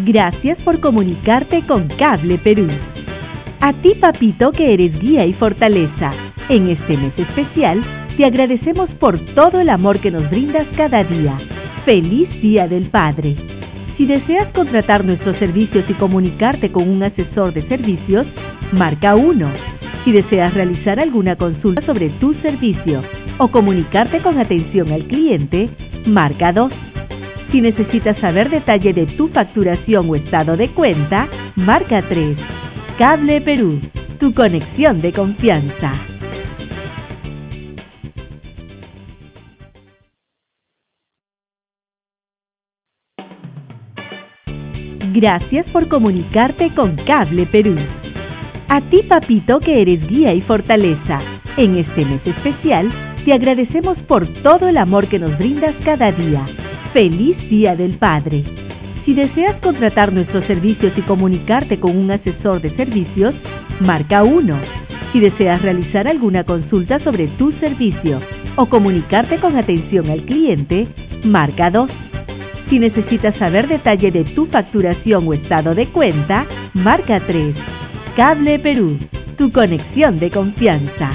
Gracias por comunicarte con Cable Perú. A ti, papito, que eres guía y fortaleza, en este mes especial, te agradecemos por todo el amor que nos brindas cada día. ¡Feliz Día del Padre! Si deseas contratar nuestros servicios y comunicarte con un asesor de servicios, marca 1. Si deseas realizar alguna consulta sobre tu servicio o comunicarte con atención al cliente, marca 2. Si necesitas saber detalle de tu facturación o estado de cuenta, marca 3. Cable Perú, tu conexión de confianza. Gracias por comunicarte con Cable Perú. A ti, papito, que eres guía y fortaleza, en este mes especial, te agradecemos por todo el amor que nos brindas cada día. ¡Feliz Día del Padre! Si deseas contratar nuestros servicios y comunicarte con un asesor de servicios, marca 1. Si deseas realizar alguna consulta sobre tu servicio o comunicarte con atención al cliente, marca 2. Si necesitas saber detalle de tu facturación o estado de cuenta, marca 3. Cable Perú, tu conexión de confianza.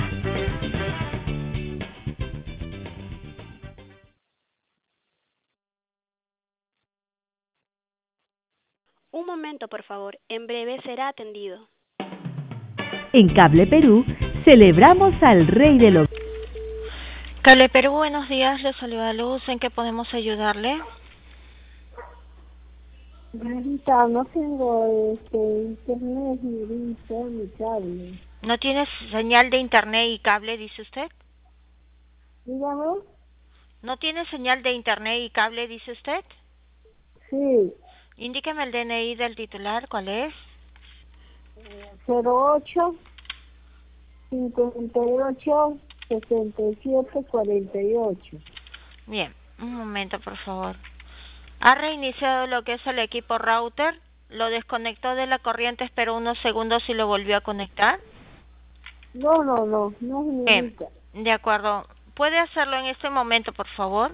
Un momento, por favor. En breve será atendido. En Cable Perú, celebramos al Rey del Hogar. Cable Perú, buenos días. Le saluda Luz. ¿En qué podemos ayudarle? Ahorita no tengo internet ni cable. ¿No tiene señal de internet y cable, dice usted? Dígame. ¿No tiene señal de internet y cable, dice usted? Sí. Indíqueme el DNI del titular, ¿cuál es? 08 58 67 48. Bien, un momento, por favor. ¿Ha reiniciado lo que es el equipo router? ¿Lo desconectó de la corriente, esperó unos segundos y lo volvió a conectar? No, Bien, de acuerdo. ¿Puede hacerlo en este momento, por favor?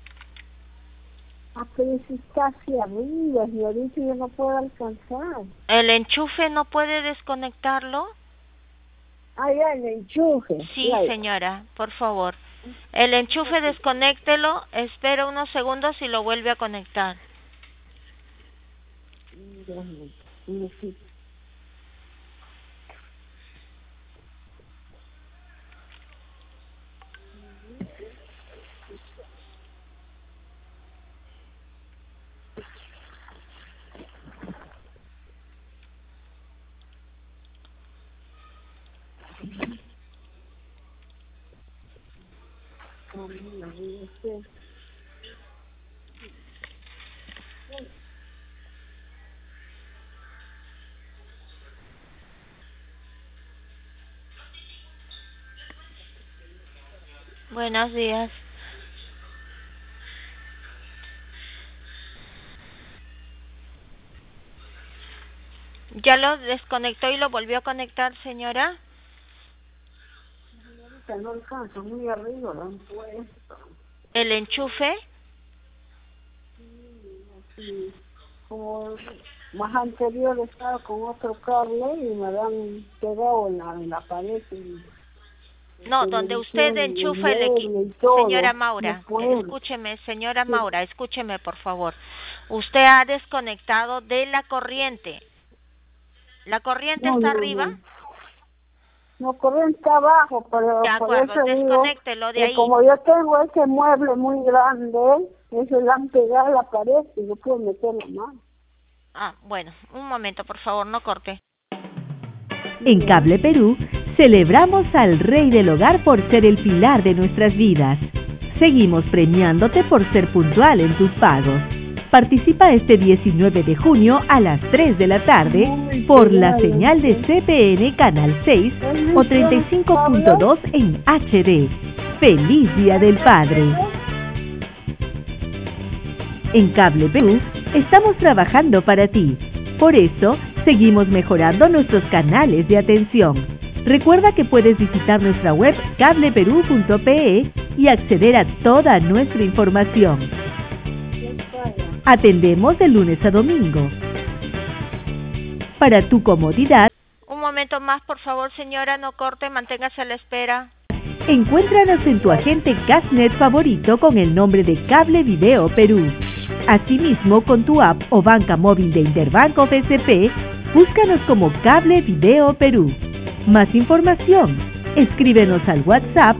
Pero si está hacia arriba y ahorita yo no puedo alcanzar. ¿El enchufe no puede desconectarlo? Ya, el enchufe. Sí, señora, por favor. El enchufe desconéctelo, espera unos segundos y lo vuelve a conectar. Buenos días. ¿Ya lo desconectó y lo volvió a conectar, señora? No alcanzo, muy arriba lo han puesto. ¿El enchufe? Sí, como más anterior estaba con otro cable y me han pegado en la pared. No, donde usted enchufa el equipo. Señora Maura, escúcheme, señora Maura, escúcheme, por favor. Usted ha desconectado de la corriente. ¿La corriente está arriba? No, corriente está abajo, pero de acuerdo, por eso desconéctelo digo, de ahí. Como yo tengo ese mueble muy grande, eso le han pegado a la pared y no puedo meter la mano. Bueno, un momento, por favor, no corte. En Cable Perú, celebramos al Rey del Hogar por ser el pilar de nuestras vidas. Seguimos premiándote por ser puntual en tus pagos. Participa este 19 de junio a las 3 de la tarde por la señal de CPN Canal 6 o 35.2 en HD. ¡Feliz Día del Padre! En Cable Perú estamos trabajando para ti. Por eso, seguimos mejorando nuestros canales de atención. Recuerda que puedes visitar nuestra web cableperú.pe y acceder a toda nuestra información. Atendemos de lunes a domingo. Para tu comodidad, Un momento más, por favor, señora, no corte, manténgase a la espera. encuéntranos en tu agente Gasnet favorito con el nombre de Cable Video Perú. Asimismo, con tu app o banca móvil de Interbanco FSP, búscanos como Cable Video Perú. Más información, escríbenos al WhatsApp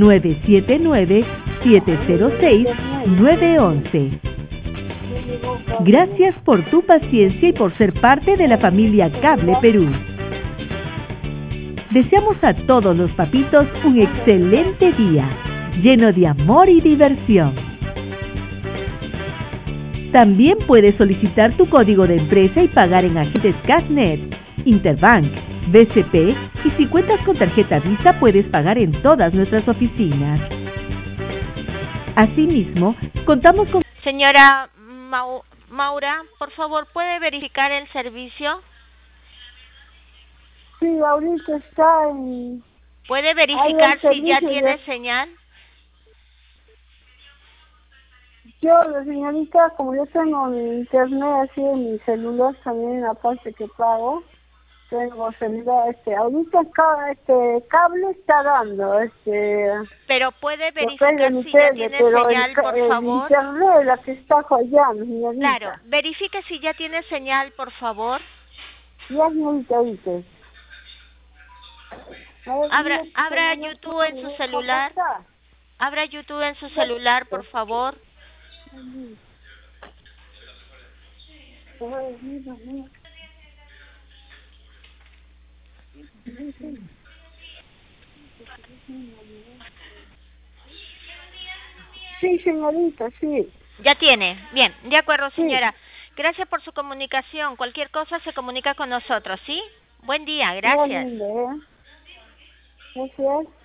979-706-911. Gracias por tu paciencia y por ser parte de la familia Cable Perú. Deseamos a todos los papitos un excelente día, lleno de amor y diversión. También puedes solicitar tu código de empresa y pagar en agentes Gasnet, Interbank, BCP, y si cuentas con tarjeta Visa puedes pagar en todas nuestras oficinas. Asimismo, contamos con... Señora Maura, por favor, ¿puede verificar el servicio? Sí, ahorita está en... ¿Puede verificar si ya tiene señal? Yo, señorita, como yo tengo mi internet así en mi celular también, aparte que pago, tengo celular, ahorita cable está dando, Pero puede verificar si ya tiene señal, por favor. El internet, la que está fallando, señorita. Claro, verifique si ya tiene señal, por favor. Ya, señorita, ahorita. Abra YouTube en su celular. Abra YouTube en su celular, por favor. Sí, señorita, sí. Ya tiene. Bien, de acuerdo, señora. Sí. Gracias por su comunicación. Cualquier cosa se comunica con nosotros, ¿sí? Buen día, gracias. Gracias.